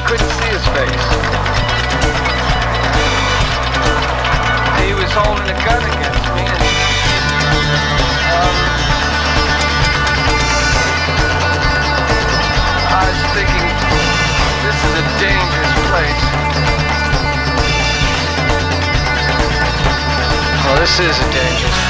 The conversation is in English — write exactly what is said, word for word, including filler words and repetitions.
couldn't see his face. He was holding a gun against me, and um, I was thinking, this is a dangerous place. Well, this is a dangerous place.